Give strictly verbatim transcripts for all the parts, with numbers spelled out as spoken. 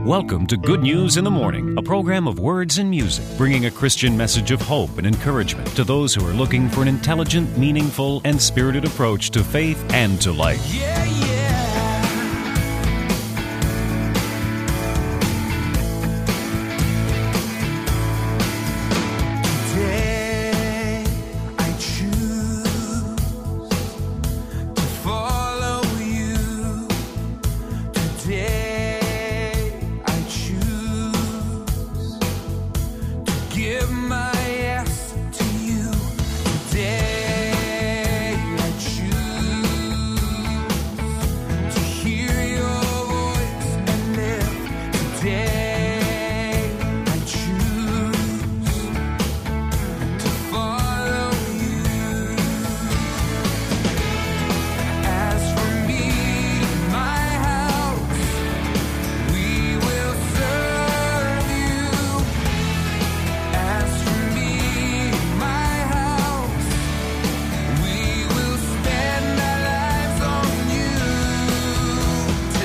Welcome to Good News in the Morning, a program of words and music, bringing a Christian message of hope and encouragement to those who are looking for an intelligent, meaningful, and spirited approach to faith and to life. Yeah, yeah. Today I choose to follow you. Today I choose to give my yes to you. Today I choose to hear your voice and live. Today I choose to follow you. As for me and my house, we will serve you. As for me and my house, we will spend our lives on you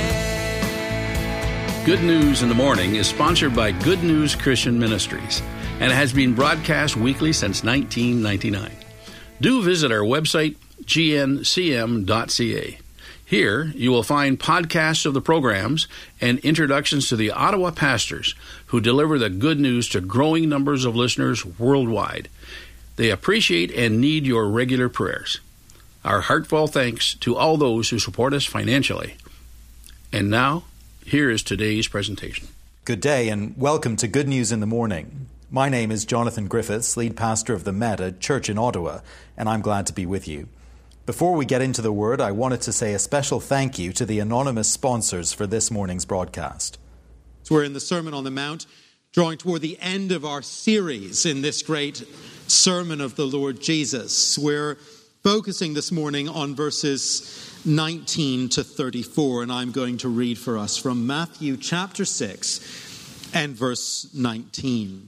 today. Good News in the Morning is sponsored by Good News Christian Ministries and has been broadcast weekly since nineteen ninety-nine. Do visit our website, g n c m dot c a. Here, you will find podcasts of the programs and introductions to the Ottawa pastors who deliver the good news to growing numbers of listeners worldwide. They appreciate and need your regular prayers. Our heartfelt thanks to all those who support us financially. And now, here is today's presentation. Good day and welcome to Good News in the Morning. My name is Jonathan Griffiths, lead pastor of the Meta Church in Ottawa, and I'm glad to be with you. Before we get into the Word, I wanted to say a special thank you to the anonymous sponsors for this morning's broadcast. So we're in the Sermon on the Mount, drawing toward the end of our series in this great sermon of the Lord Jesus. We're focusing this morning on verses nineteen to thirty-four, and I'm going to read for us from Matthew chapter six and verse nineteen.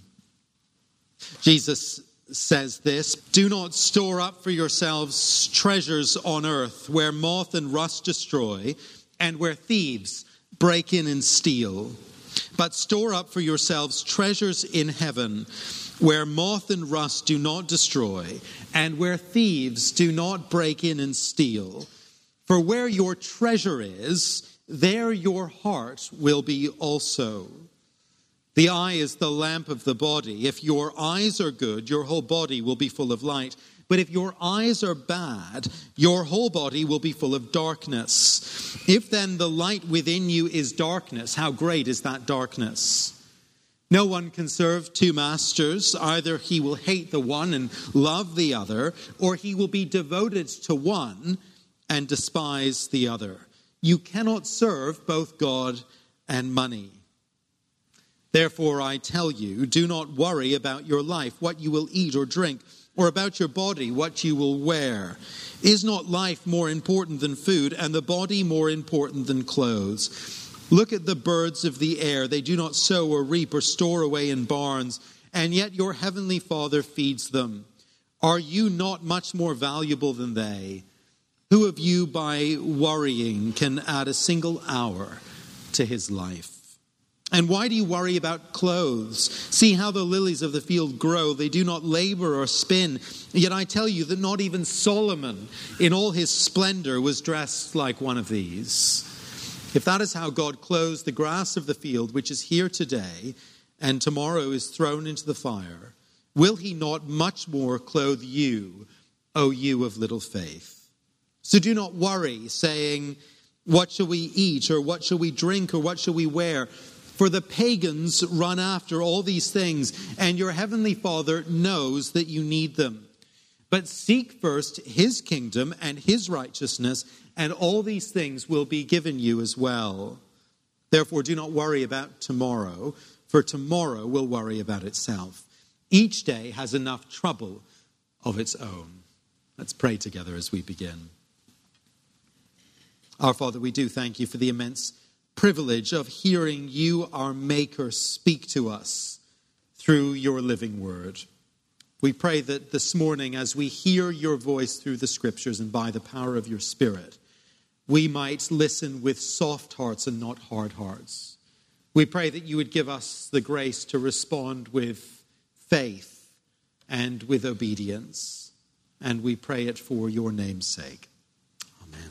Jesus says this, "Do not store up for yourselves treasures on earth, where moth and rust destroy, and where thieves break in and steal. But store up for yourselves treasures in heaven, where moth and rust do not destroy, and where thieves do not break in and steal. For where your treasure is, there your heart will be also. The eye is the lamp of the body. If your eyes are good, your whole body will be full of light. But if your eyes are bad, your whole body will be full of darkness. If then the light within you is darkness, how great is that darkness? No one can serve two masters. Either he will hate the one and love the other, or he will be devoted to one and despise the other. You cannot serve both God and money. Therefore, I tell you, do not worry about your life, what you will eat or drink, or about your body, what you will wear. Is not life more important than food, and the body more important than clothes? Look at the birds of the air. They do not sow or reap or store away in barns, and yet your heavenly Father feeds them. Are you not much more valuable than they? Who of you, by worrying, can add a single hour to his life? And why do you worry about clothes? See how the lilies of the field grow. They do not labor or spin. Yet I tell you that not even Solomon, in all his splendor, was dressed like one of these. If that is how God clothes the grass of the field, which is here today, and tomorrow is thrown into the fire, will he not much more clothe you, O you of little faith? So do not worry, saying, what shall we eat, or what shall we drink, or what shall we wear? For the pagans run after all these things, and your heavenly Father knows that you need them. But seek first his kingdom and his righteousness, and all these things will be given you as well. Therefore, do not worry about tomorrow, for tomorrow will worry about itself. Each day has enough trouble of its own." Let's pray together as we begin. Our Father, we do thank you for the immense privilege of hearing you, our Maker, speak to us through your living word. We pray that this morning, as we hear your voice through the scriptures and by the power of your Spirit, we might listen with soft hearts and not hard hearts. We pray that you would give us the grace to respond with faith and with obedience. And we pray it for your name's sake. Amen.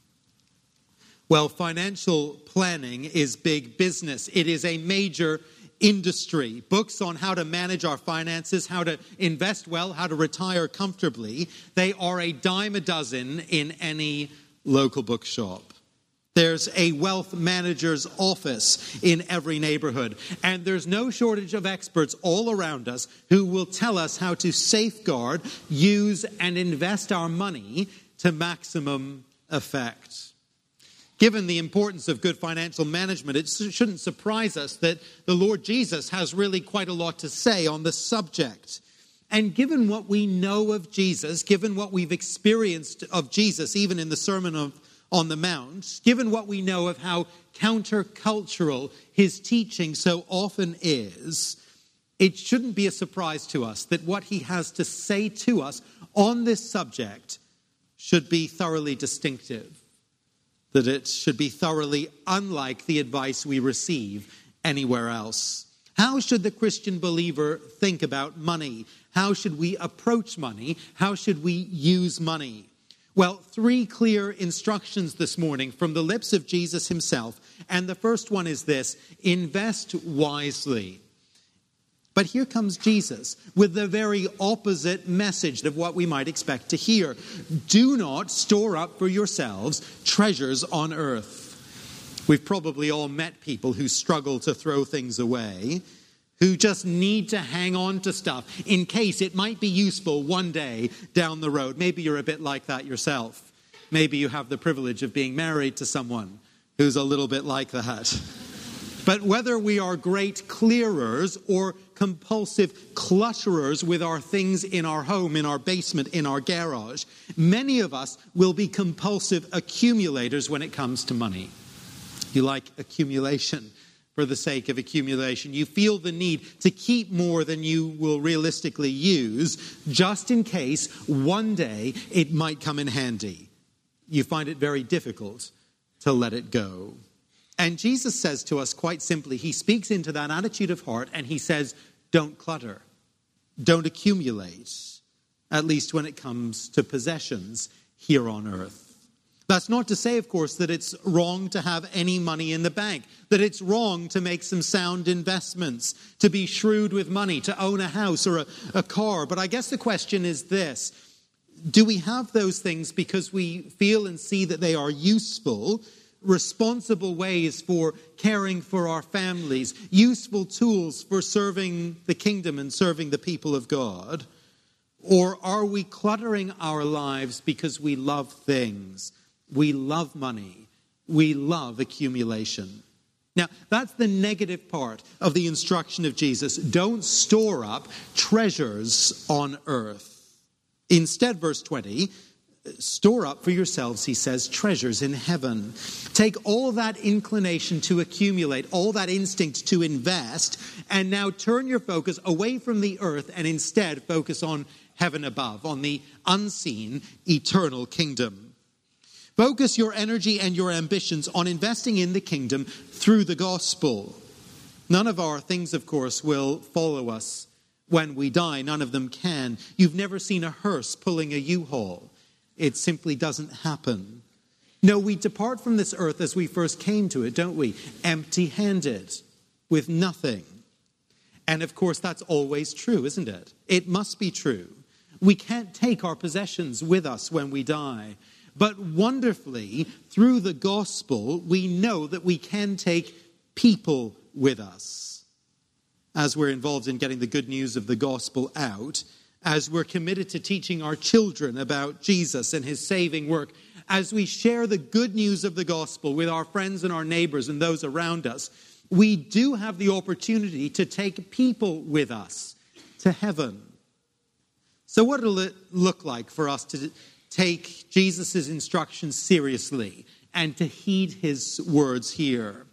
Well, financial planning is big business. It is a major industry. Books on how to manage our finances, how to invest well, how to retire comfortably, they are a dime a dozen in any local bookshop. There's a wealth manager's office in every neighborhood, and there's no shortage of experts all around us who will tell us how to safeguard, use, and invest our money to maximum effect. Given the importance of good financial management, it shouldn't surprise us that the Lord Jesus has really quite a lot to say on the subject. And given what we know of Jesus, given what we've experienced of Jesus, even in the Sermon of on the Mount, given what we know of how countercultural his teaching so often is, it shouldn't be a surprise to us that what he has to say to us on this subject should be thoroughly distinctive, that it should be thoroughly unlike the advice we receive anywhere else. How should the Christian believer think about money? How should we approach money? How should we use money? Well, three clear instructions this morning from the lips of Jesus himself. And the first one is this: invest wisely. But here comes Jesus with the very opposite message of what we might expect to hear. Do not store up for yourselves treasures on earth. We've probably all met people who struggle to throw things away, who just need to hang on to stuff in case it might be useful one day down the road. Maybe you're a bit like that yourself. Maybe you have the privilege of being married to someone who's a little bit like that. But whether we are great clearers or compulsive clutterers with our things in our home, in our basement, in our garage, many of us will be compulsive accumulators when it comes to money. You like accumulation for the sake of accumulation. You feel the need to keep more than you will realistically use, just in case one day it might come in handy. You find it very difficult to let it go. And Jesus says to us quite simply, he speaks into that attitude of heart and he says, don't clutter, don't accumulate, at least when it comes to possessions here on earth. That's not to say, of course, that it's wrong to have any money in the bank, that it's wrong to make some sound investments, to be shrewd with money, to own a house or a, a car. But I guess the question is this: do we have those things because we feel and see that they are useful, responsible ways for caring for our families, useful tools for serving the kingdom and serving the people of God? Or are we cluttering our lives because we love things? We love money. We love accumulation. Now, that's the negative part of the instruction of Jesus. Don't store up treasures on earth. Instead, verse twenty, store up for yourselves, he says, treasures in heaven. Take all that inclination to accumulate, all that instinct to invest, and now turn your focus away from the earth and instead focus on heaven above, on the unseen, eternal kingdom. Focus your energy and your ambitions on investing in the kingdom through the gospel. None of our things, of course, will follow us when we die. None of them can. You've never seen a hearse pulling a U-Haul. It simply doesn't happen. No, we depart from this earth as we first came to it, don't we? Empty-handed, with nothing. And of course, that's always true, isn't it? It must be true. We can't take our possessions with us when we die. But wonderfully, through the gospel, we know that we can take people with us. As we're involved in getting the good news of the gospel out, as we're committed to teaching our children about Jesus and his saving work, as we share the good news of the gospel with our friends and our neighbors and those around us, we do have the opportunity to take people with us to heaven. So what will it look like for us to take Jesus' instructions seriously and to heed his words here?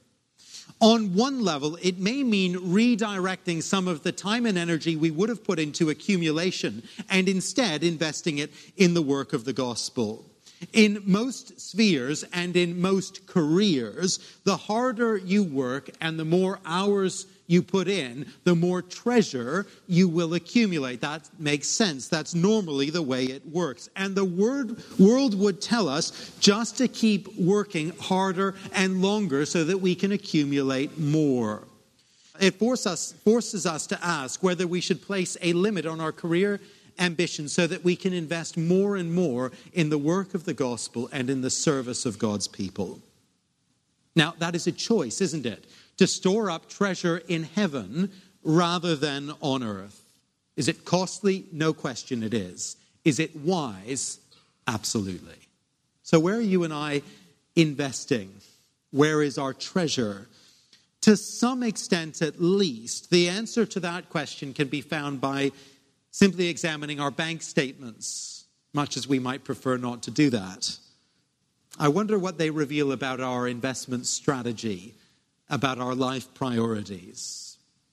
On one level, it may mean redirecting some of the time and energy we would have put into accumulation and instead investing it in the work of the gospel. In most spheres and in most careers, the harder you work and the more hours you put in, the more treasure you will accumulate. That makes sense. That's normally the way it works. And the word, world would tell us just to keep working harder and longer so that we can accumulate more. It force us, forces us to ask whether we should place a limit on our career ambition so that we can invest more and more in the work of the gospel and in the service of God's people. Now, that is a choice, isn't it? To store up treasure in heaven rather than on earth. Is it costly? No question it is. Is it wise? Absolutely. So where are you and I investing? Where is our treasure? To some extent, at least, the answer to that question can be found by simply examining our bank statements, much as we might prefer not to do that. I wonder what they reveal about our investment strategy, about our life priorities.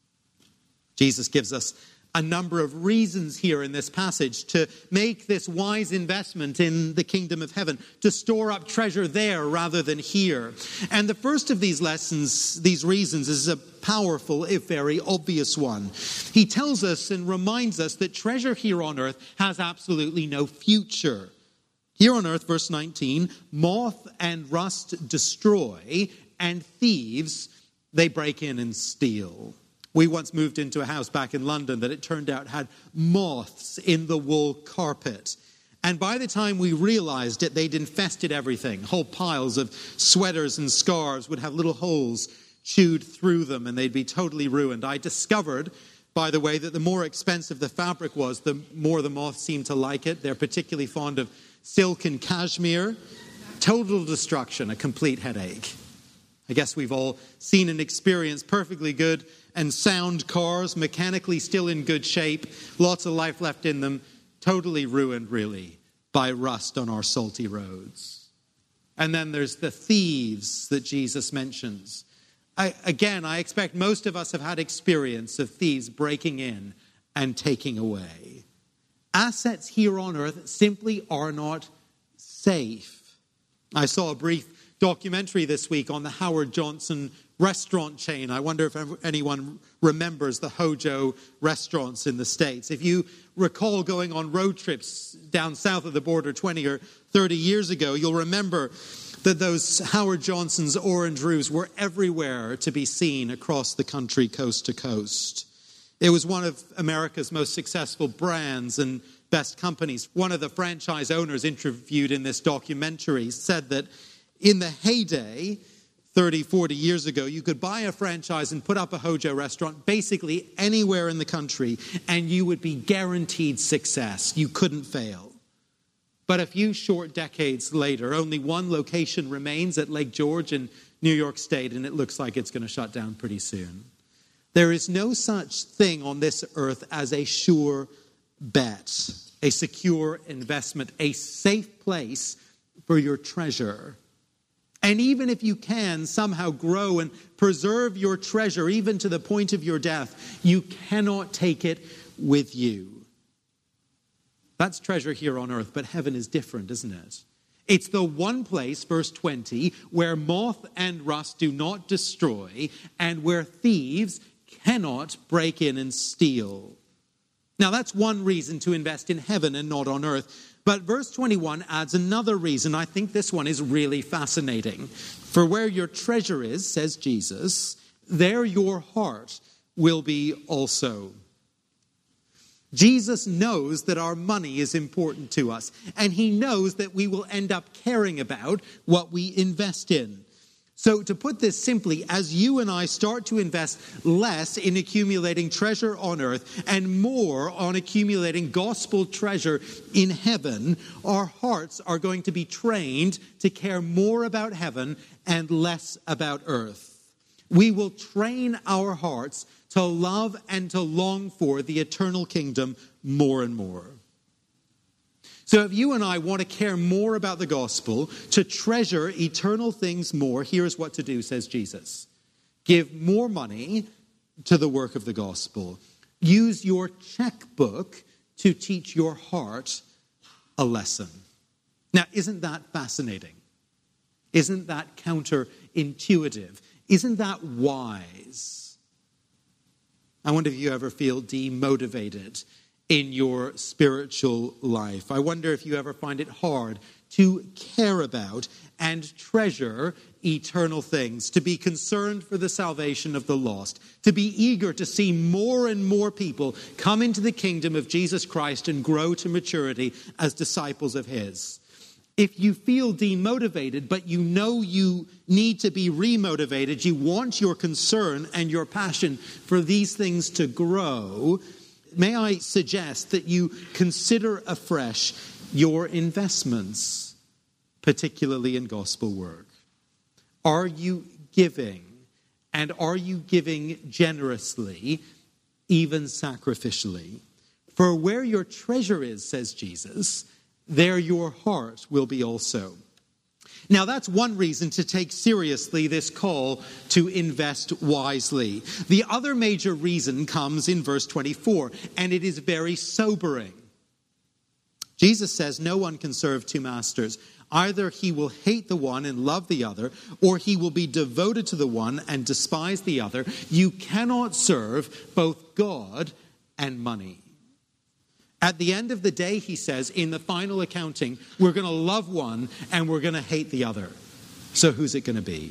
Jesus gives us a number of reasons here in this passage to make this wise investment in the kingdom of heaven, to store up treasure there rather than here. And the first of these lessons, these reasons, is a powerful, if very obvious one. He tells us and reminds us that treasure here on earth has absolutely no future. Here on earth, verse nineteen, moth and rust destroy, and thieves, they break in and steal. We once moved into a house back in London that it turned out had moths in the wool carpet. And by the time we realized it, they'd infested everything. Whole piles of sweaters and scarves would have little holes chewed through them, and they'd be totally ruined. I discovered, by the way, that the more expensive the fabric was, the more the moths seemed to like it. They're particularly fond of silk and cashmere. Total destruction, a complete headache. I guess we've all seen and experienced perfectly good and sound cars, mechanically still in good shape, lots of life left in them, totally ruined, really, by rust on our salty roads. And then there's the thieves that Jesus mentions. I, again, I expect most of us have had experience of thieves breaking in and taking away. Assets here on earth simply are not safe. I saw a brief documentary this week on the Howard Johnson restaurant chain. I wonder if anyone remembers the Hojo restaurants in the States. If you recall going on road trips down south of the border twenty or thirty years ago, you'll remember that those Howard Johnson's orange roofs were everywhere to be seen across the country, coast to coast. It was one of America's most successful brands and best companies. One of the franchise owners interviewed in this documentary said that in the heyday, thirty, forty years ago, you could buy a franchise and put up a Hojo restaurant basically anywhere in the country, and you would be guaranteed success. You couldn't fail. But a few short decades later, only one location remains at Lake George in New York State, and it looks like it's going to shut down pretty soon. There is no such thing on this earth as a sure bet, a secure investment, a safe place for your treasure. And even if you can somehow grow and preserve your treasure, even to the point of your death, you cannot take it with you. That's treasure here on earth, but heaven is different, isn't it? It's the one place, verse twenty, where moth and rust do not destroy, and where thieves cannot break in and steal. Now, that's one reason to invest in heaven and not on earth. But verse twenty-one adds another reason. I think this one is really fascinating. For where your treasure is, says Jesus, there your heart will be also. Jesus knows that our money is important to us, and he knows that we will end up caring about what we invest in. So to put this simply, as you and I start to invest less in accumulating treasure on earth and more on accumulating gospel treasure in heaven, our hearts are going to be trained to care more about heaven and less about earth. We will train our hearts to love and to long for the eternal kingdom more and more. So if you and I want to care more about the gospel, to treasure eternal things more, here's what to do, says Jesus. Give more money to the work of the gospel. Use your checkbook to teach your heart a lesson. Now, isn't that fascinating? Isn't that counterintuitive? Isn't that wise? I wonder if you ever feel demotivated in your spiritual life. I wonder if you ever find it hard to care about and treasure eternal things, to be concerned for the salvation of the lost, to be eager to see more and more people come into the kingdom of Jesus Christ and grow to maturity as disciples of his. If you feel demotivated, but you know you need to be remotivated, you want your concern and your passion for these things to grow, may I suggest that you consider afresh your investments, particularly in gospel work. Are you giving, and are you giving generously, even sacrificially? For where your treasure is, says Jesus, there your heart will be also. Now, that's one reason to take seriously this call to invest wisely. The other major reason comes in verse twenty-four, and it is very sobering. Jesus says, no one can serve two masters. Either he will hate the one and love the other, or he will be devoted to the one and despise the other. You cannot serve both God and money. At the end of the day, he says, in the final accounting, we're going to love one and we're going to hate the other. So who's it going to be?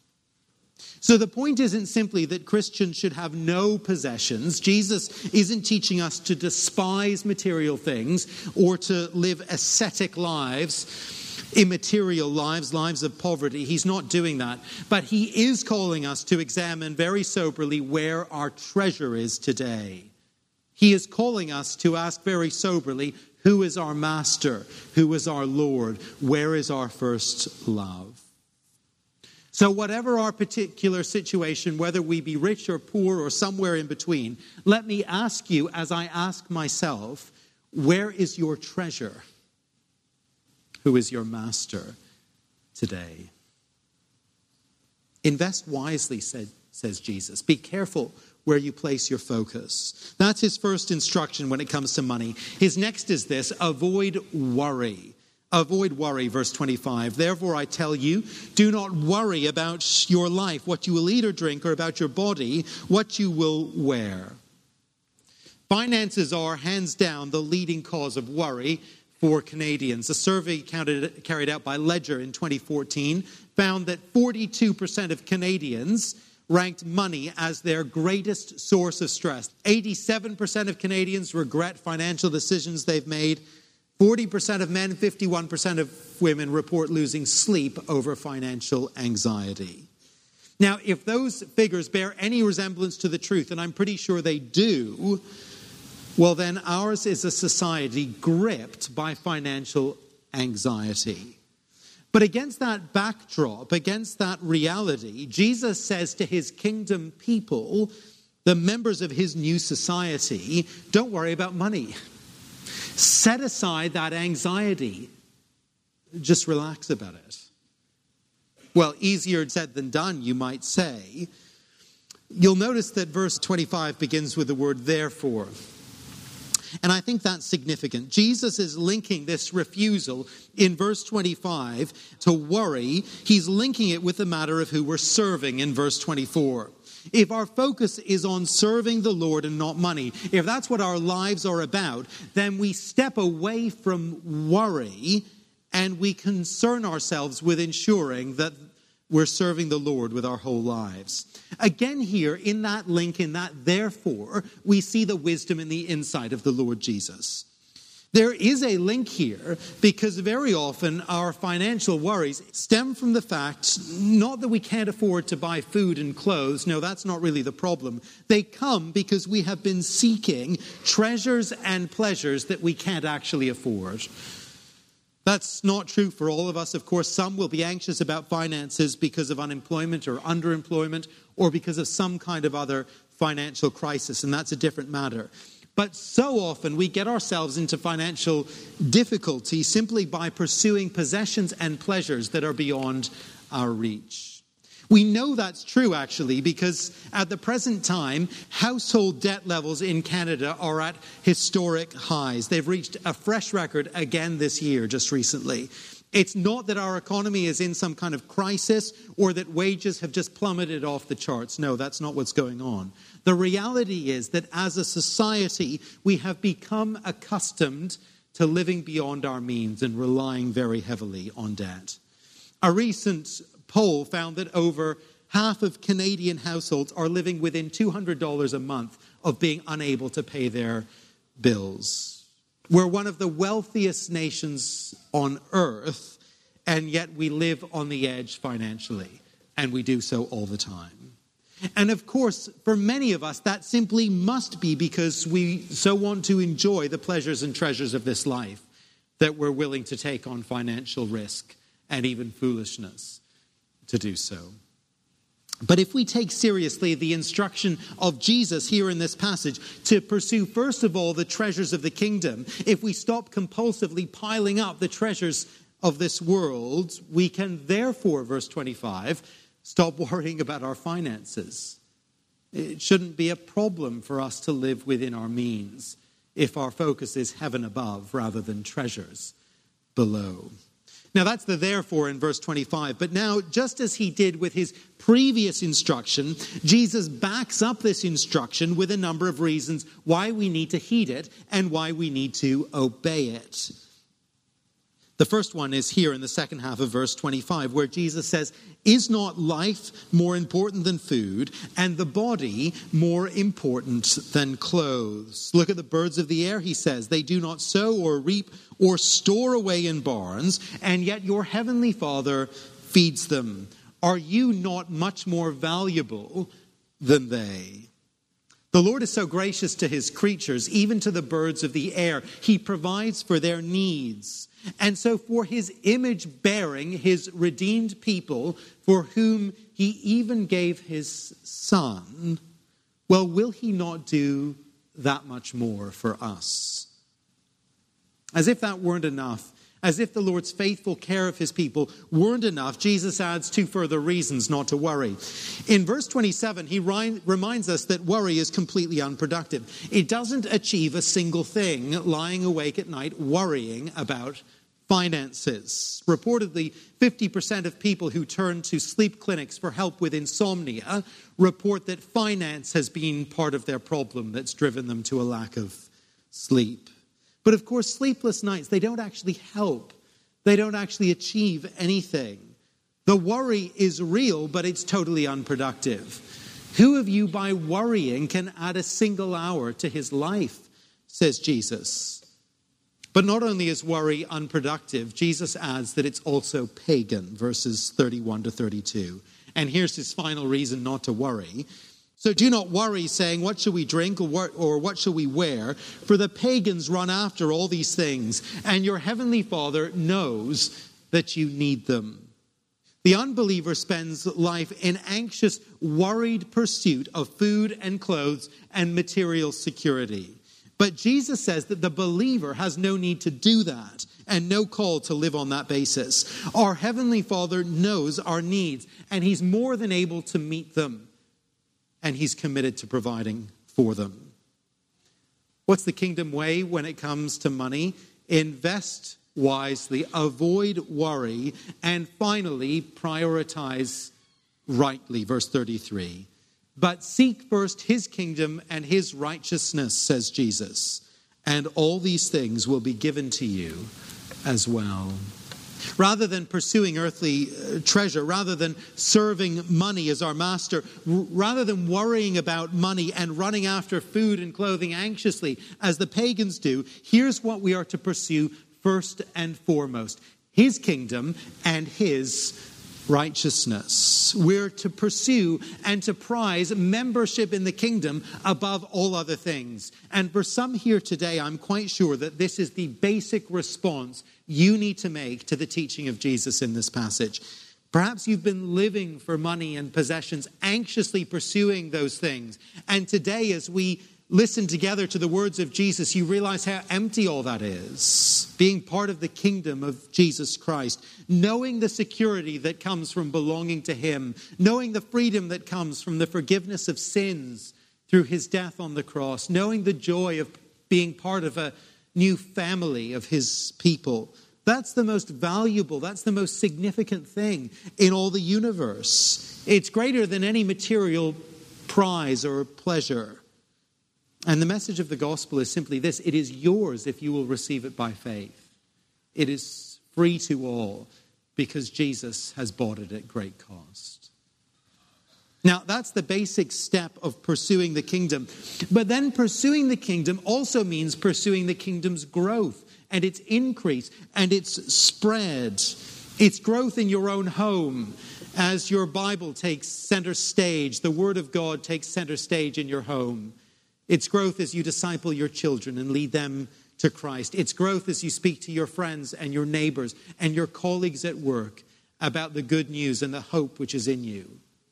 So the point isn't simply that Christians should have no possessions. Jesus isn't teaching us to despise material things or to live ascetic lives, immaterial lives, lives of poverty. He's not doing that. But he is calling us to examine very soberly where our treasure is today. He is calling us to ask very soberly, who is our master? Who is our Lord? Where is our first love? So whatever our particular situation, whether we be rich or poor or somewhere in between, let me ask you, as I ask myself, where is your treasure? Who is your master today? Invest wisely, said, says Jesus. Be careful where you place your focus. That's his first instruction when it comes to money. His next is this: avoid worry. Avoid worry, verse twenty-five. Therefore I tell you, do not worry about your life, what you will eat or drink, or about your body, what you will wear. Finances are, hands down, the leading cause of worry for Canadians. A survey counted, carried out by Ledger in twenty fourteen found that forty-two percent of Canadians ranked money as their greatest source of stress. eighty-seven percent of Canadians regret financial decisions they've made. forty percent of men, fifty-one percent of women report losing sleep over financial anxiety. Now, if those figures bear any resemblance to the truth, and I'm pretty sure they do, well, then ours is a society gripped by financial anxiety. But against that backdrop, against that reality, Jesus says to his kingdom people, the members of his new society, don't worry about money. Set aside that anxiety. Just relax about it. Well, easier said than done, you might say. You'll notice that verse twenty-five begins with the word therefore. And I think that's significant. Jesus is linking this refusal in verse twenty-five to worry. He's linking it with the matter of who we're serving in verse twenty-four. If our focus is on serving the Lord and not money, if that's what our lives are about, then we step away from worry and we concern ourselves with ensuring that we're serving the Lord with our whole lives. Again here, in that link, in that therefore, we see the wisdom in the insight of the Lord Jesus. There is a link here because very often our financial worries stem from the fact, not that we can't afford to buy food and clothes. No, that's not really the problem. They come because we have been seeking treasures and pleasures that we can't actually afford. That's not true for all of us. Of course, some will be anxious about finances because of unemployment or underemployment or because of some kind of other financial crisis, and that's a different matter. But so often we get ourselves into financial difficulty simply by pursuing possessions and pleasures that are beyond our reach. We know that's true, actually, because at the present time, household debt levels in Canada are at historic highs. They've reached a fresh record again this year, just recently. It's not that our economy is in some kind of crisis or that wages have just plummeted off the charts. No, that's not what's going on. The reality is that as a society, we have become accustomed to living beyond our means and relying very heavily on debt. A recent poll found that over half of Canadian households are living within two hundred dollars a month of being unable to pay their bills. We're one of the wealthiest nations on earth, and yet we live on the edge financially, and we do so all the time. And of course, for many of us, that simply must be because we so want to enjoy the pleasures and treasures of this life that we're willing to take on financial risk and even foolishness to do so. But if we take seriously the instruction of Jesus here in this passage to pursue, first of all, the treasures of the kingdom, if we stop compulsively piling up the treasures of this world, we can therefore, verse twenty-five, stop worrying about our finances. It shouldn't be a problem for us to live within our means if our focus is heaven above rather than treasures below. Now that's the therefore in verse twenty-five. But now, just as he did with his previous instruction, Jesus backs up this instruction with a number of reasons why we need to heed it and why we need to obey it. The first one is here in the second half of verse twenty-five, where Jesus says, "Is not life more important than food, and the body more important than clothes? Look at the birds of the air," he says. "They do not sow or reap or store away in barns, and yet your heavenly Father feeds them. Are you not much more valuable than they?" The Lord is so gracious to his creatures, even to the birds of the air. He provides for their needs. And so for his image-bearing, his redeemed people, for whom he even gave his Son, well, will he not do that much more for us? As if that weren't enough, as if the Lord's faithful care of his people weren't enough, Jesus adds two further reasons not to worry. In verse twenty-seven, he ri- reminds us that worry is completely unproductive. It doesn't achieve a single thing, lying awake at night worrying about finances. Reportedly, fifty percent of people who turn to sleep clinics for help with insomnia report that finance has been part of their problem that's driven them to a lack of sleep. But of course, sleepless nights, they don't actually help. They don't actually achieve anything. The worry is real, but it's totally unproductive. Who of you, by worrying, can add a single hour to his life, says Jesus. But not only is worry unproductive, Jesus adds that it's also pagan, verses thirty-one to thirty-two. And here's his final reason not to worry. "So do not worry, saying, what shall we drink or what, or what shall we wear? For the pagans run after all these things, and your heavenly Father knows that you need them." The unbeliever spends life in anxious, worried pursuit of food and clothes and material security. But Jesus says that the believer has no need to do that and no call to live on that basis. Our heavenly Father knows our needs, and he's more than able to meet them. And he's committed to providing for them. What's the kingdom way when it comes to money? Invest wisely, avoid worry, and finally prioritize rightly. Verse thirty-three. "But seek first his kingdom and his righteousness," says Jesus, "and all these things will be given to you as well." Rather than pursuing earthly treasure, rather than serving money as our master, rather than worrying about money and running after food and clothing anxiously, as the pagans do, here's what we are to pursue first and foremost: his kingdom and his righteousness. We're to pursue and to prize membership in the kingdom above all other things. And for some here today, I'm quite sure that this is the basic response you need to make to the teaching of Jesus in this passage. Perhaps you've been living for money and possessions, anxiously pursuing those things. And today, as we listen together to the words of Jesus, you realize how empty all that is. Being part of the kingdom of Jesus Christ, knowing the security that comes from belonging to him, knowing the freedom that comes from the forgiveness of sins through his death on the cross, knowing the joy of being part of a new family of his people. That's the most valuable, that's the most significant thing in all the universe. It's greater than any material prize or pleasure. And the message of the gospel is simply this: it is yours if you will receive it by faith. It is free to all because Jesus has bought it at great cost. Now, that's the basic step of pursuing the kingdom. But then pursuing the kingdom also means pursuing the kingdom's growth and its increase and its spread. Its growth in your own home as your Bible takes center stage, the Word of God takes center stage in your home. Its growth as you disciple your children and lead them to Christ. Its growth as you speak to your friends and your neighbors and your colleagues at work about the good news and the hope which is in you.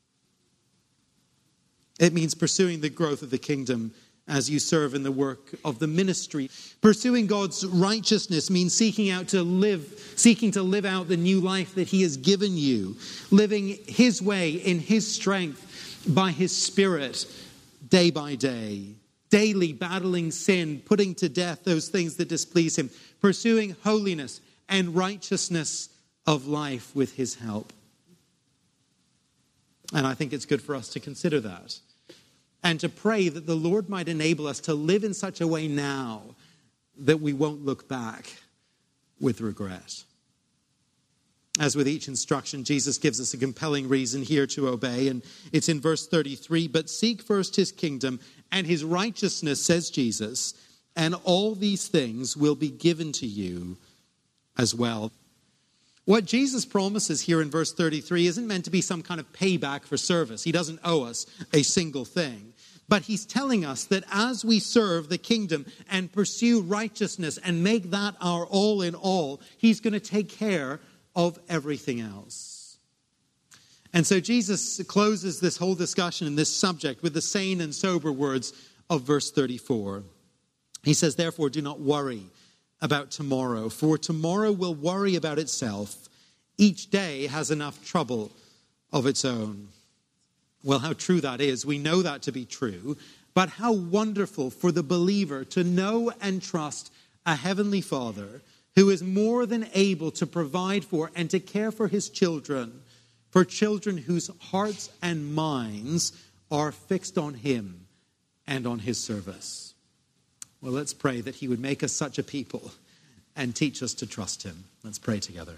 It means pursuing the growth of the kingdom as you serve in the work of the ministry. Pursuing God's righteousness means seeking out to live, seeking to live out the new life that he has given you, living his way in his strength by his Spirit day by day, daily battling sin, putting to death those things that displease him, pursuing holiness and righteousness of life with his help. And I think it's good for us to consider that and to pray that the Lord might enable us to live in such a way now that we won't look back with regret. As with each instruction, Jesus gives us a compelling reason here to obey, and it's in verse thirty-three. But seek first his kingdom and his righteousness, says Jesus, and all these things will be given to you as well. What Jesus promises here in verse thirty-three isn't meant to be some kind of payback for service. He doesn't owe us a single thing. But he's telling us that as we serve the kingdom and pursue righteousness and make that our all in all, he's going to take care of everything else. And so Jesus closes this whole discussion in this subject with the sane and sober words of verse thirty-four. He says, therefore, do not worry about tomorrow, for tomorrow will worry about itself. Each day has enough trouble of its own. Well, how true that is. We know that to be true. But how wonderful for the believer to know and trust a heavenly Father who is more than able to provide for and to care for his children, for children whose hearts and minds are fixed on him and on his service. Well, let's pray that he would make us such a people and teach us to trust him. Let's pray together.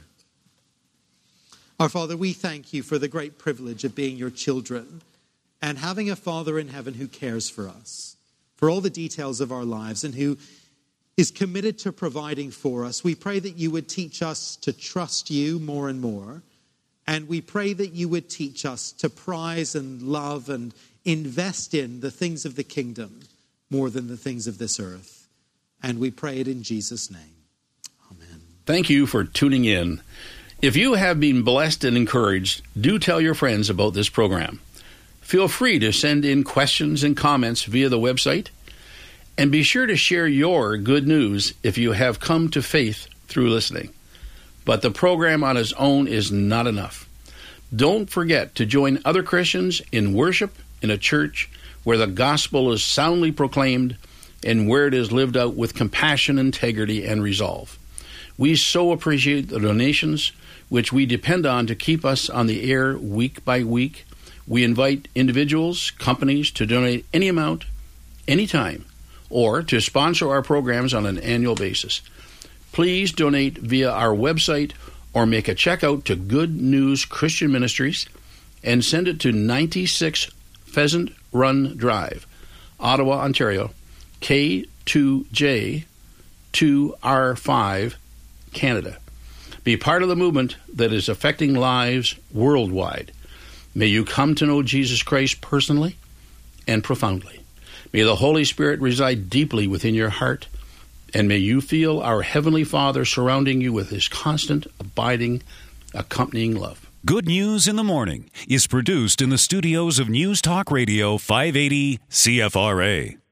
Our Father, we thank you for the great privilege of being your children and having a Father in heaven who cares for us, for all the details of our lives, and who is committed to providing for us. We pray that you would teach us to trust you more and more, and we pray that you would teach us to prize and love and invest in the things of the kingdom more than the things of this earth. And we pray it in Jesus' name. Amen. Thank you for tuning in. If you have been blessed and encouraged, do tell your friends about this program. Feel free to send in questions and comments via the website, and be sure to share your good news if you have come to faith through listening. But the program on its own is not enough. Don't forget to join other Christians in worship in a church where the gospel is soundly proclaimed and where it is lived out with compassion, integrity, and resolve. We so appreciate the donations which we depend on to keep us on the air week by week. We invite individuals, companies to donate any amount, anytime, or to sponsor our programs on an annual basis. Please donate via our website or make a check out to Good News Christian Ministries and send it to ninety-six Pheasant Run Drive, Ottawa, Ontario, K two J two R five, Canada. Be part of the movement that is affecting lives worldwide. May you come to know Jesus Christ personally and profoundly. May the Holy Spirit reside deeply within your heart, and may you feel our Heavenly Father surrounding you with his constant, abiding, accompanying love. Good News in the Morning is produced in the studios of News Talk Radio five eighty C F R A.